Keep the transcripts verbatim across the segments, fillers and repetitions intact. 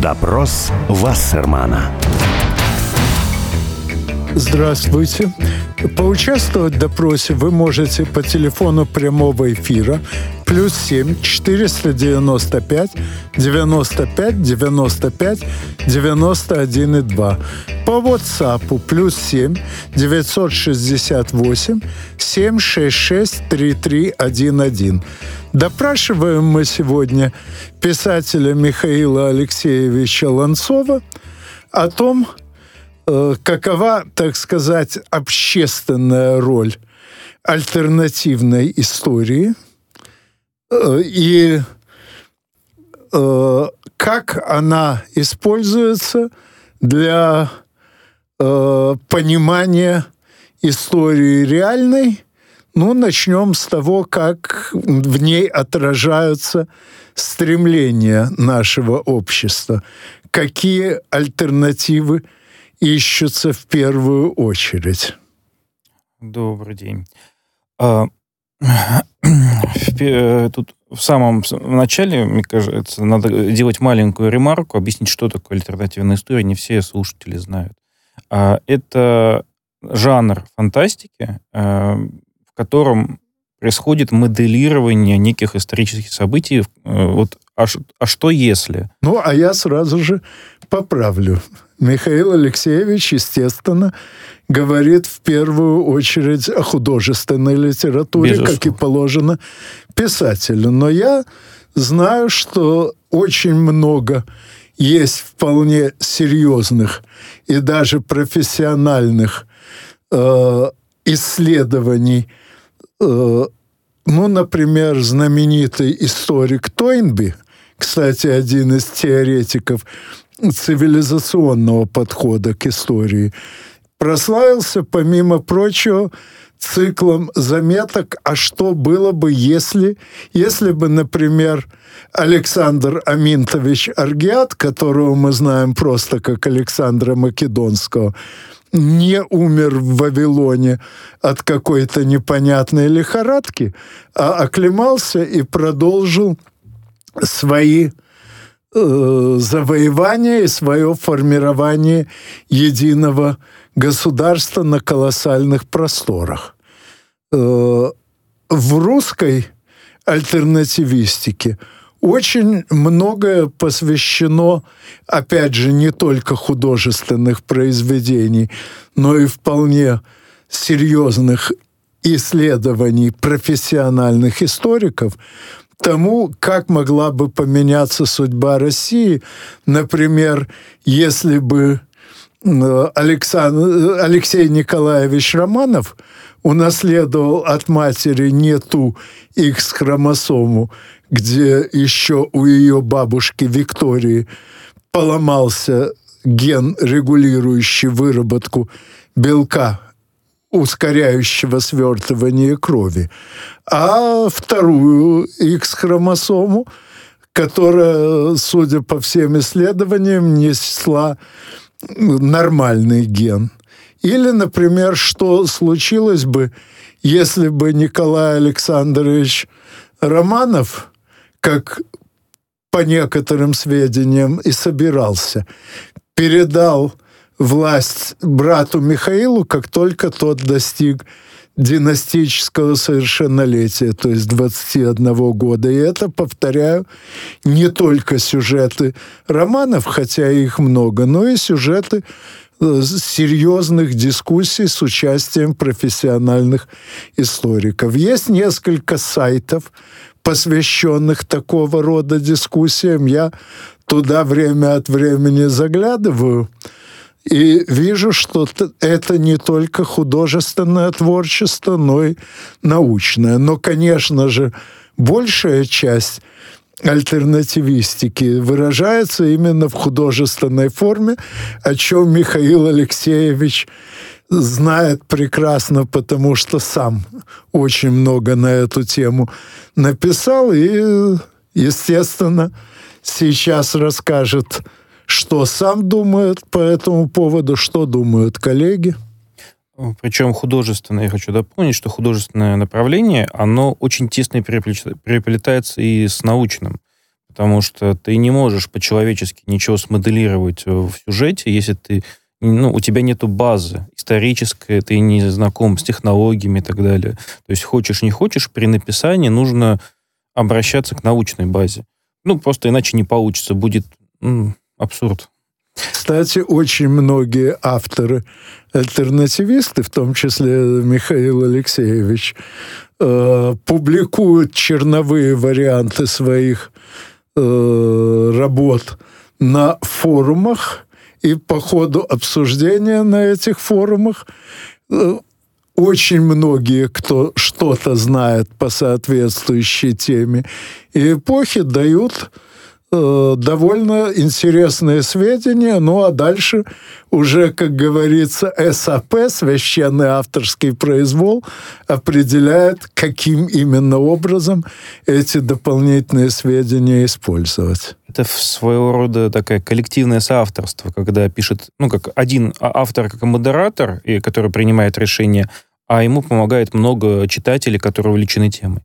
Допрос Вассермана. Здравствуйте. Поучаствовать в допросе вы можете по телефону прямого эфира плюс семь четыреста девяносто пять девяносто пять девяносто пять девяносто один и два. По WhatsApp плюс семь девятьсот шестьдесят восемь семь шесть шесть три три один один. Допрашиваем мы сегодня писателя Михаила Алексеевича Ланцова о том, какова, так сказать, общественная роль альтернативной истории и как она используется для понимания истории реальной. Ну, начнем с того, как в ней отражаются стремления нашего общества, какие альтернативы ищутся в первую очередь. Добрый день. Тут в самом начале, мне кажется, надо делать маленькую ремарку, объяснить, что такое альтернативная история. Не все слушатели знают. Это жанр фантастики, в котором происходит моделирование неких исторических событий. Вот, а, а что если? Ну, а я сразу же поправлю. Михаил Алексеевич, естественно, говорит в первую очередь о художественной литературе, Безусловно. Как и положено писателю. Но я знаю, что очень много есть вполне серьезных и даже профессиональных э, исследований. Э, ну, например, знаменитый историк Тойнби, кстати, один из теоретиков цивилизационного подхода к истории, прославился, помимо прочего, циклом заметок, а что было бы, если, если бы, например, Александр Аминтович Аргиат, которого мы знаем просто как Александра Македонского, не умер в Вавилоне от какой-то непонятной лихорадки, а оклемался и продолжил свои завоевание и свое формирование единого государства на колоссальных просторах. В русской альтернативистике очень многое посвящено, опять же, не только художественных произведений, но и вполне серьезных исследований профессиональных историков тому, как могла бы поменяться судьба России. Например, если бы Александр, Алексей Николаевич Романов унаследовал от матери не ту Икс-хромосому, где еще у ее бабушки Виктории поломался ген, регулирующий выработку белка, ускоряющего свертывание крови, а вторую Икс-хромосому, которая, судя по всем исследованиям, несла нормальный ген. Или, например, что случилось бы, если бы Николай Александрович Романов, как по некоторым сведениям и собирался, передал власть брату Михаилу, как только тот достиг династического совершеннолетия, то есть двадцати одного года. И это, повторяю, не только сюжеты романов, хотя их много, но и сюжеты серьезных дискуссий с участием профессиональных историков. Есть несколько сайтов, посвященных такого рода дискуссиям. Я туда время от времени заглядываю и вижу, что это не только художественное творчество, но и научное. Но, конечно же, большая часть альтернативистики выражается именно в художественной форме, о чем Михаил Алексеевич знает прекрасно, потому что сам очень много на эту тему написал и, естественно, сейчас расскажет, что сам думает по этому поводу, что думают коллеги. Причем художественное, я хочу дополнить, что художественное направление, оно очень тесно переплетается и с научным. потому что ты не можешь по-человечески ничего смоделировать в сюжете, если ты, ну, у тебя нету базы исторической, ты не знаком с технологиями и так далее. То есть хочешь, не хочешь, при написании нужно обращаться к научной базе. Ну, просто иначе не получится, будет м, абсурд. Кстати, очень многие авторы-альтернативисты, в том числе Михаил Алексеевич, э, публикуют черновые варианты своих э, работ на форумах, и по ходу обсуждения на этих форумах э, очень многие, кто что-то знает по соответствующей теме и эпохе, дают довольно интересные сведения, ну а дальше уже, как говорится, САП, священный авторский произвол, определяет, каким именно образом эти дополнительные сведения использовать. Это своего рода такое коллективное соавторство, когда пишет, ну, как один автор, как модератор, и который принимает решения, а ему помогает много читателей, которые увлечены темой.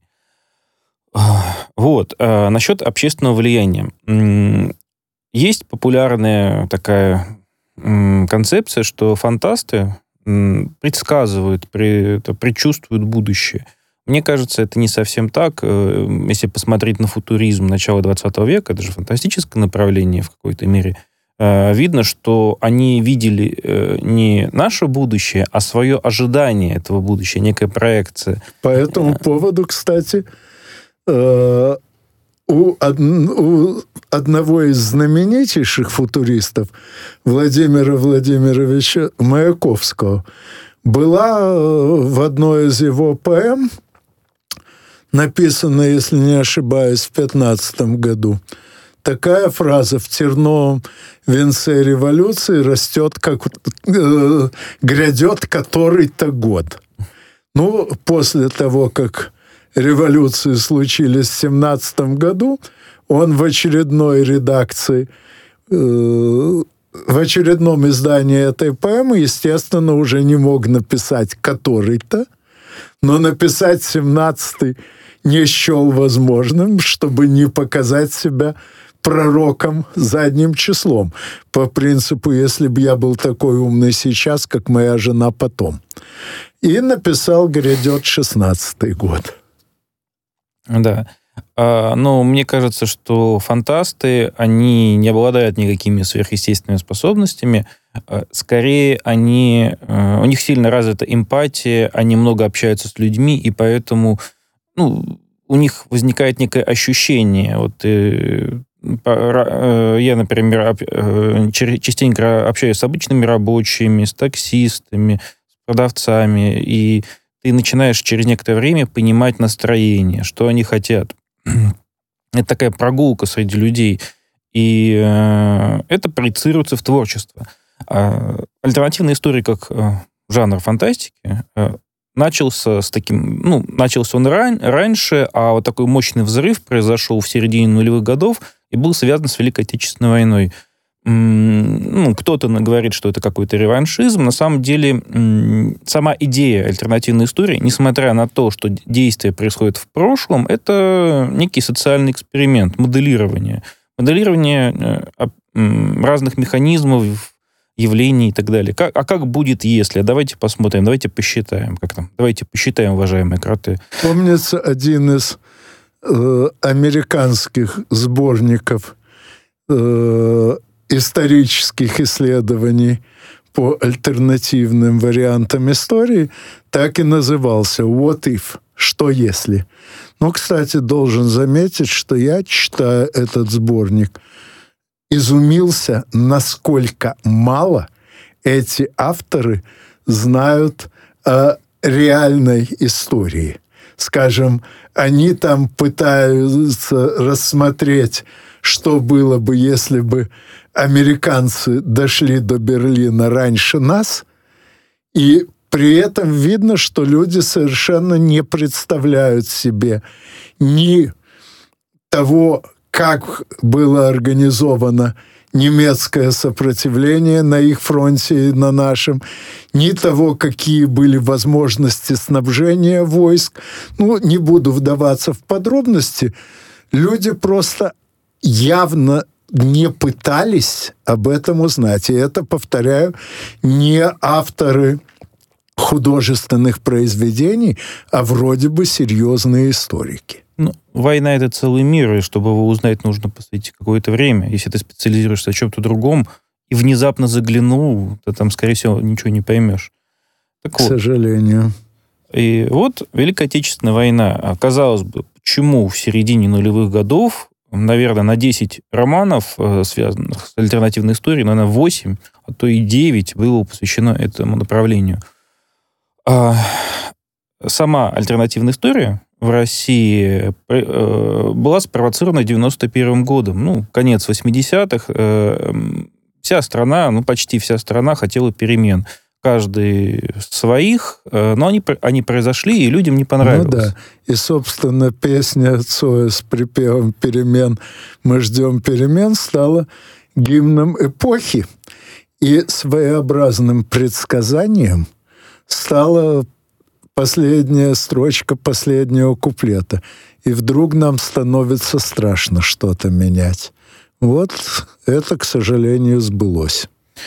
Вот. А насчет общественного влияния. Есть популярная такая концепция, что фантасты предсказывают, предчувствуют будущее. Мне кажется, это не совсем так. Если посмотреть на футуризм начала двадцатого века, это же фантастическое направление в какой-то мере, видно, что они видели не наше будущее, а свое ожидание этого будущего, некая проекция. По этому поводу, кстати, Uh, у, од, у одного из знаменитейших футуристов, Владимира Владимировича Маяковского, была в одной из его поэм, написанной, если не ошибаюсь, в пятнадцатом году, такая фраза: «В терновом венце революции растет, как э, грядет который-то год». Ну, после того, как революции случились в семнадцатом году, он в очередной редакции, э, в очередном издании этой поэмы, естественно, уже не мог написать «который-то», но написать семнадцатый не счел возможным, чтобы не показать себя пророком задним числом. По принципу, если бы я был такой умный сейчас, как моя жена потом. И написал «Грядет шестнадцатый год». Да. Но мне кажется, что фантасты, они не обладают никакими сверхъестественными способностями. Скорее, они, у них сильно развита эмпатия, они много общаются с людьми, и поэтому, ну, у них возникает некое ощущение. Вот, я, например, частенько общаюсь с обычными рабочими, с таксистами, с продавцами, и ты начинаешь через некоторое время понимать настроение, что они хотят. Это такая прогулка среди людей. И э, это проецируется в творчество. А альтернативная история как э, жанр фантастики э, начался с таким... Ну, начался он ран, раньше, а вот такой мощный взрыв произошел в середине нулевых годов и был связан с Великой Отечественной войной. Ну, кто-то говорит, что это какой-то реваншизм. На самом деле, сама идея альтернативной истории, несмотря на то, что действие происходит в прошлом, это некий социальный эксперимент, моделирование. Моделирование разных механизмов, явлений и так далее. Как, а как будет, если? Давайте посмотрим, давайте посчитаем. Как там? Давайте посчитаем, уважаемые кроты. Помнится один из э, американских сборников э, исторических исследований по альтернативным вариантам истории так и назывался «What if?» «Что если?». Но, кстати, должен заметить, что я, читая этот сборник, изумился, насколько мало эти авторы знают о реальной истории. Скажем, они там пытаются рассмотреть, что было бы, если бы американцы дошли до Берлина раньше нас, и при этом видно, что люди совершенно не представляют себе ни того, как было организовано немецкое сопротивление на их фронте и на нашем, ни того, какие были возможности снабжения войск. Ну, не буду вдаваться в подробности. Люди просто явно не пытались об этом узнать. И это, повторяю, не авторы художественных произведений, а вроде бы серьезные историки. Ну, война — это целый мир, и чтобы его узнать, нужно посвятить какое-то время. Если ты специализируешься в чем-то другом и внезапно заглянул, то там, скорее всего, ничего не поймешь. Так К вот, сожалению. И вот Великая Отечественная война. Казалось бы, почему в середине нулевых годов, наверное, на десять романов, связанных с альтернативной историей, наверное, восемь, а то и девять было посвящено этому направлению. А сама альтернативная история в России была спровоцирована девяносто первым годом. Ну, конец восьмидесятых. Вся страна, ну, почти вся страна хотела перемен. Каждый своих, но они, они произошли, и людям не понравилось. Ну да. И, собственно, песня Цоя с припевом «Перемен, мы ждем перемен» стала гимном эпохи. И своеобразным предсказанием стала последняя строчка последнего куплета. И вдруг нам становится страшно что-то менять. Вот это, к сожалению, сбылось.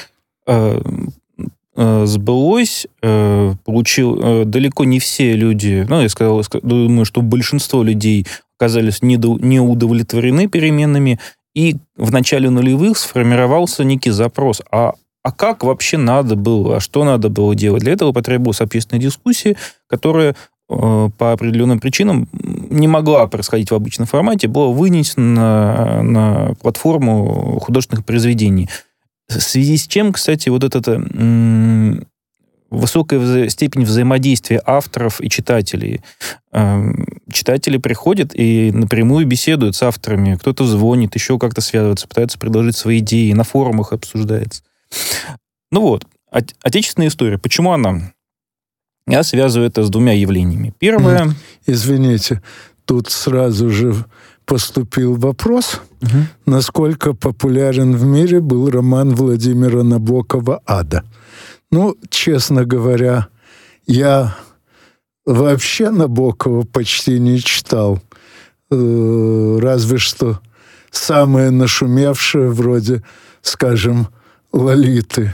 Сбылось, получил, далеко не все люди, ну, я сказал, думаю, что большинство людей оказались не удовлетворены переменами, и в начале нулевых сформировался некий запрос, а, а как вообще надо было, а что надо было делать? Для этого потребовалась общественная дискуссия, которая по определенным причинам не могла происходить в обычном формате, была вынесена на, на платформу художественных произведений. В связи с чем, кстати, вот эта м- высокая вза- степень взаимодействия авторов и читателей. Э- читатели приходят и напрямую беседуют с авторами. Кто-то звонит, еще как-то связывается, пытается предложить свои идеи, на форумах обсуждается. Ну вот, от- отечественная история. Почему она? Я связываю это с двумя явлениями. Первое... Извините, тут сразу же поступил вопрос, угу. насколько популярен в мире был роман Владимира Набокова «Ада». Ну, честно говоря, я вообще Набокова почти не читал. Разве что самое нашумевшее, вроде, скажем, «Лолиты».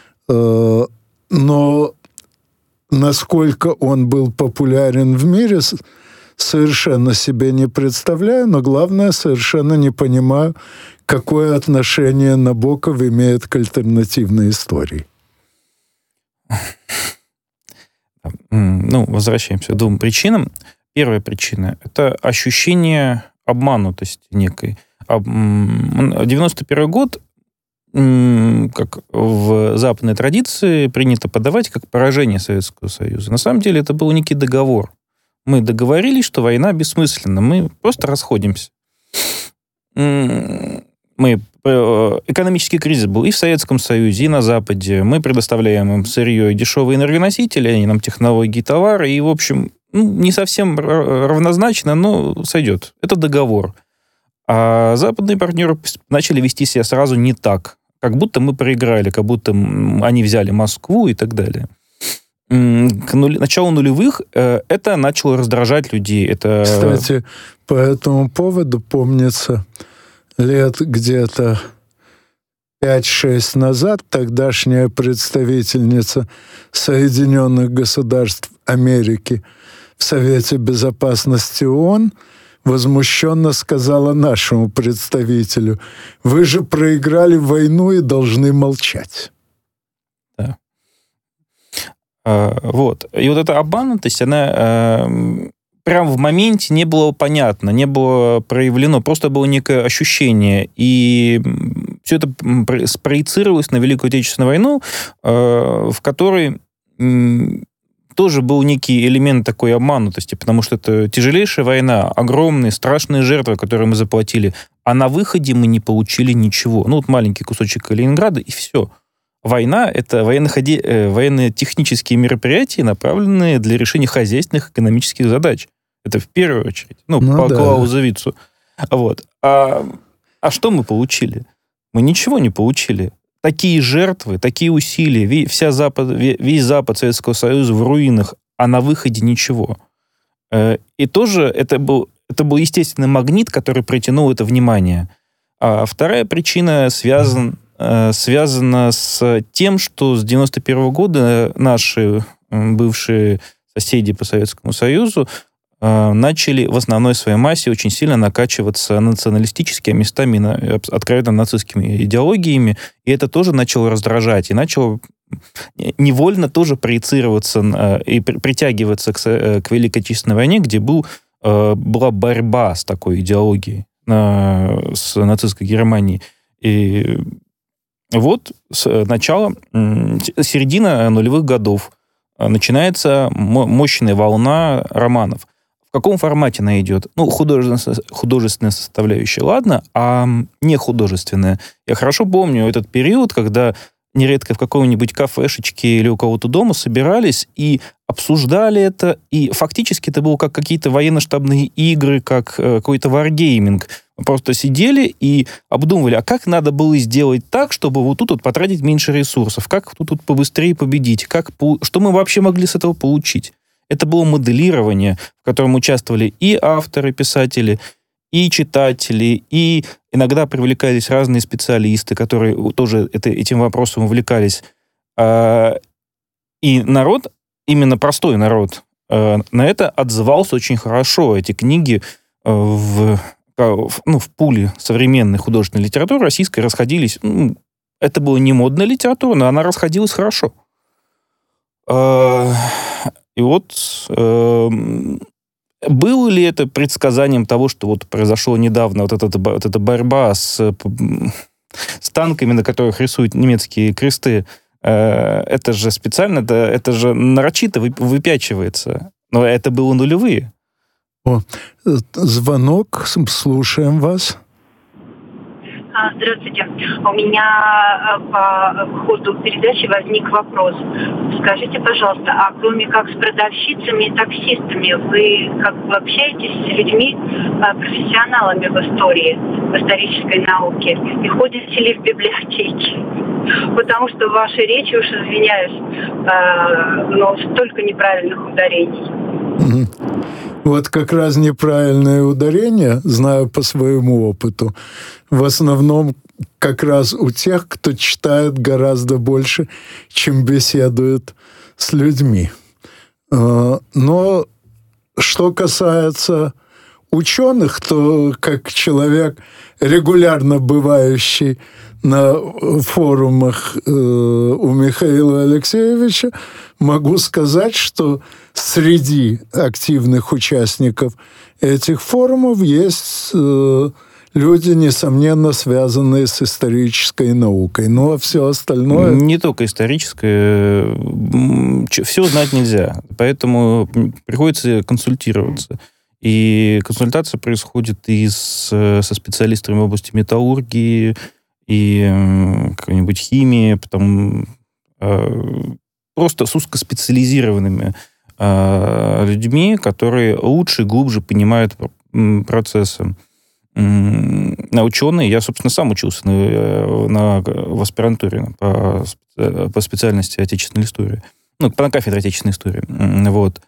Но насколько он был популярен в мире, совершенно себе не представляю, но главное, совершенно не понимаю, какое отношение Набоков имеет к альтернативной истории. Ну, возвращаемся к двум причинам. Первая причина – это ощущение обманутости некой. девяносто первый год, как в западной традиции, принято подавать как поражение Советского Союза. На самом деле это был некий договор. Мы договорились, что война бессмысленна. Мы просто расходимся. Мы, экономический кризис был и в Советском Союзе, и на Западе. Мы предоставляем им сырье и дешевые энергоносители, они нам технологии и товары. И, в общем, ну, не совсем равнозначно, но сойдет. Это договор. А западные партнеры начали вести себя сразу не так. Как будто мы проиграли, как будто они взяли Москву и так далее. К нуль... началу нулевых э, это начало раздражать людей. Это... Кстати, по этому поводу, помнится, лет где-то пять-шесть назад тогдашняя представительница Соединенных Государств Америки в Совете Безопасности ООН возмущенно сказала нашему представителю: «Вы же проиграли войну и должны молчать». Да. Вот. И вот эта обманутость, она э, прямо в моменте не было понятно, не было проявлено, просто было некое ощущение. И все это спроецировалось на Великую Отечественную войну, э, в которой э, тоже был некий элемент такой обманутости, потому что это тяжелейшая война, огромные, страшные жертвы, которые мы заплатили, а на выходе мы не получили ничего. Ну, вот маленький кусочек Калининграда, и все. Война — это военно-технические мероприятия, направленные для решения хозяйственных экономических задач. Это в первую очередь. Ну, ну по да. Клаузевицу. Вот. А, а что мы получили? Мы ничего не получили. Такие жертвы, такие усилия, вся Запад, весь Запад Советского Союза в руинах, а на выходе ничего. И тоже это был, это был естественный магнит, который притянул это внимание. А вторая причина связан, связана с тем, что с девяносто первого года наши бывшие соседи по Советскому Союзу начали в основной своей массе очень сильно накачиваться националистическими, местами откровенно нацистскими идеологиями, и это тоже начало раздражать, и начало невольно тоже проецироваться и притягиваться к, к Великой Отечественной войне, где был, была борьба с такой идеологией, с нацистской Германией. И вот с начала, середина нулевых годов начинается мощная волна романов. В каком формате она идет? Ну, художественная, художественная составляющая, ладно, а не художественная. Я хорошо помню этот период, когда нередко в какой-нибудь кафешечке или у кого-то дома собирались и обсуждали это, и фактически это было как какие-то военно-штабные игры, как какой-то варгейминг. Мы просто сидели и обдумывали, а как надо было сделать так, чтобы вот тут вот потратить меньше ресурсов, как тут вот побыстрее победить, как, что мы вообще могли с этого получить. Это было моделирование, в котором участвовали и авторы, писатели, и читатели, и иногда привлекались разные специалисты, которые тоже это, этим вопросом увлекались. И народ, именно простой народ, на это отзывался очень хорошо. Эти книги в, ну, в пуле современной художественной литературы российской расходились. Ну, это была не модная литература, но она расходилась хорошо. И вот э, было ли это предсказанием того, что вот произошло недавно вот эта, вот эта борьба с, с танками, на которых рисуют немецкие кресты? Э, это же специально, это, это же нарочито выпячивается. Но это было нулевые. О, звонок, слушаем вас. Здравствуйте. У меня по ходу передачи возник вопрос. Скажите, пожалуйста, а кроме как с продавщицами и таксистами, вы как бы общаетесь с людьми, профессионалами в истории, в исторической науке? И ходите ли в библиотеки? Потому что в вашей речи, уж извиняюсь, но столько неправильных ударений. Вот как раз неправильное ударение, знаю по своему опыту, в основном как раз у тех, кто читает гораздо больше, чем беседует с людьми. Но что касается ученых, то как человек, регулярно бывающий на форумах э, у Михаила Алексеевича, могу сказать, что среди активных участников этих форумов есть э, люди, несомненно, связанные с исторической наукой. Ну, а все остальное... Не только историческое. Все знать нельзя. Поэтому приходится консультироваться. И консультация происходит и с, со специалистами в области металлургии, и какой-нибудь химии, потом э, просто с узкоспециализированными э, людьми, которые лучше и глубже понимают процессы. На ученые, я, собственно, сам учился на, на, в аспирантуре по, по специальности отечественной истории, ну, по кафедре отечественной истории. Вот.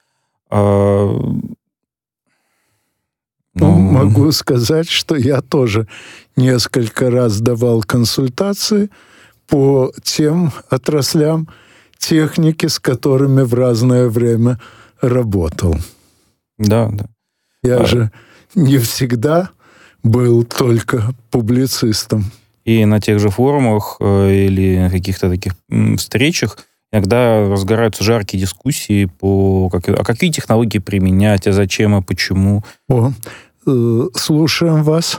Ну, могу сказать, что я тоже несколько раз давал консультации по тем отраслям техники, с которыми в разное время работал. Да, да. Я а... же не всегда был только публицистом. И на тех же форумах или на каких-то таких встречах иногда разгораются жаркие дискуссии по как, а какие технологии применять, а зачем, а почему. О, э, слушаем вас.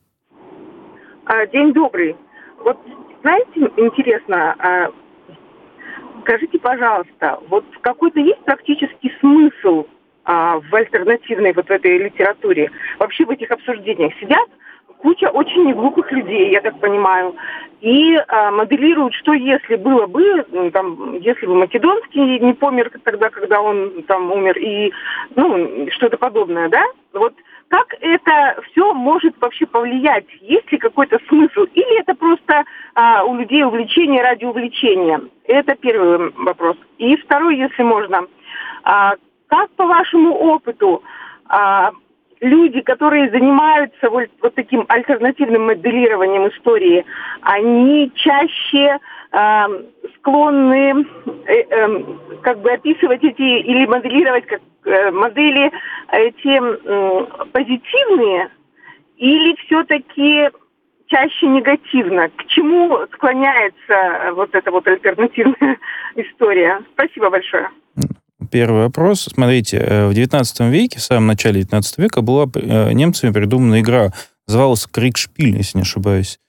День добрый. Вот знаете, интересно, скажите, пожалуйста, вот какой-то есть практический смысл в альтернативной вот в этой литературе? Вообще в этих обсуждениях сидят куча очень неглупых людей, я так понимаю, и а, моделируют, что если было бы, там, если бы Македонский не помер тогда, когда он там умер, и, ну, что-то подобное, да? Вот как это все может вообще повлиять? Есть ли какой-то смысл? Или это просто а, у людей увлечение ради увлечения? Это первый вопрос. И второй, если можно, а, как по вашему опыту, а, люди, которые занимаются вот, вот таким альтернативным моделированием истории, они чаще э, склонны э, э, как бы описывать эти или моделировать как э, модели эти э, позитивные, или все-таки чаще негативно? К чему склоняется вот эта вот альтернативная история? Спасибо большое. Первый вопрос. Смотрите, в девятнадцатом веке, в самом начале девятнадцатого века, была немцами придумана игра, называлась «Кригшпиль», если не ошибаюсь.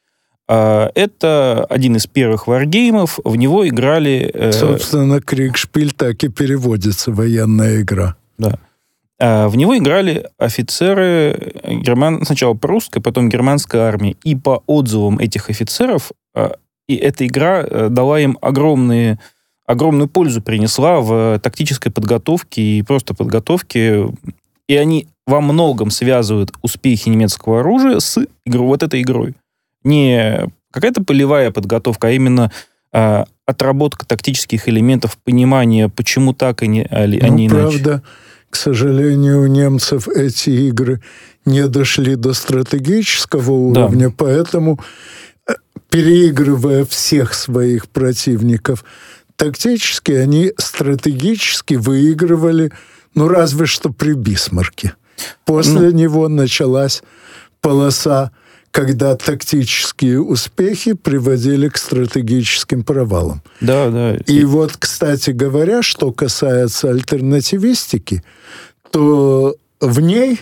Это один из первых варгеймов, в него играли... Собственно, «Кригшпиль» так и переводится, военная игра. Да. В него играли офицеры герман... сначала прусской, потом германской армии. И по отзывам этих офицеров, и эта игра дала им огромные... огромную пользу принесла в тактической подготовке и просто подготовке. И они во многом связывают успехи немецкого оружия с игрой, вот этой игрой. Не какая-то полевая подготовка, а именно э, отработка тактических элементов, понимание, почему так, а не, а не ну, иначе. Правда, к сожалению, у немцев эти игры не дошли до стратегического уровня, да. Поэтому, переигрывая всех своих противников, тактически они стратегически выигрывали, ну, разве что при Бисмарке. После ну, него началась полоса, когда тактические успехи приводили к стратегическим провалам. Да, да. И вот, кстати говоря, что касается альтернативистики, то в ней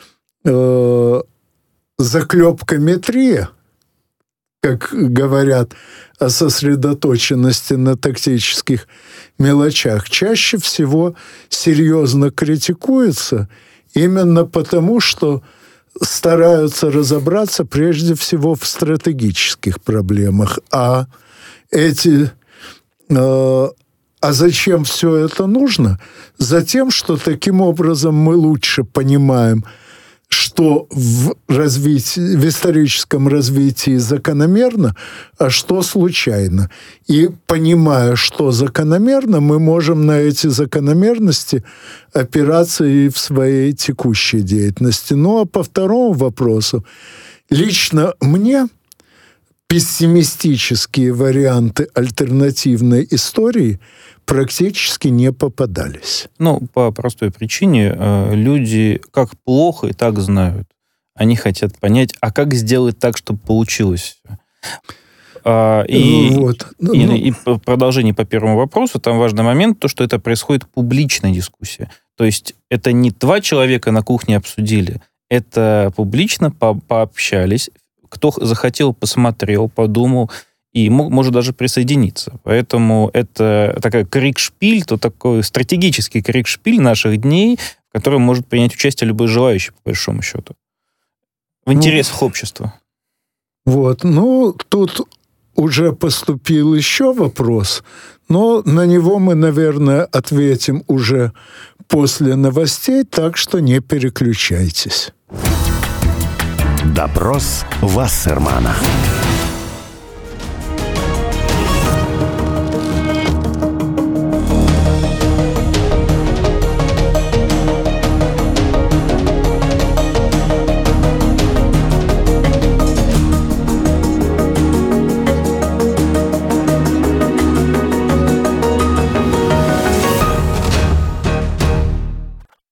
э, заклепкометрия, как говорят о сосредоточенности на тактических мелочах, чаще всего серьезно критикуется именно потому, что стараются разобраться прежде всего в стратегических проблемах. А эти... Э, а зачем все это нужно? Затем, что таким образом мы лучше понимаем, что в развитии, в историческом развитии закономерно, а что случайно. И понимая, что закономерно, мы можем на эти закономерности опираться и в своей текущей деятельности. Ну, а по второму вопросу, лично мне пессимистические варианты альтернативной истории практически не попадались. Ну, по простой причине, люди как плохо и так знают. Они хотят понять, а как сделать так, чтобы получилось. И, вот. ну, и, ну... и продолжение по первому вопросу, там важный момент, то, что это происходит публичная дискуссия. То есть это не два человека на кухне обсудили, это публично по- пообщались, кто захотел, посмотрел, подумал, и мог, может даже присоединиться. Поэтому это такая кригшпиль, то такой стратегический кригшпиль наших дней, в котором может принять участие любой желающий, по большому счету. В интересах ну, общества. Вот. Ну, тут уже поступил еще вопрос, но на него мы, наверное, ответим уже после новостей, так что не переключайтесь. Допрос Вассермана.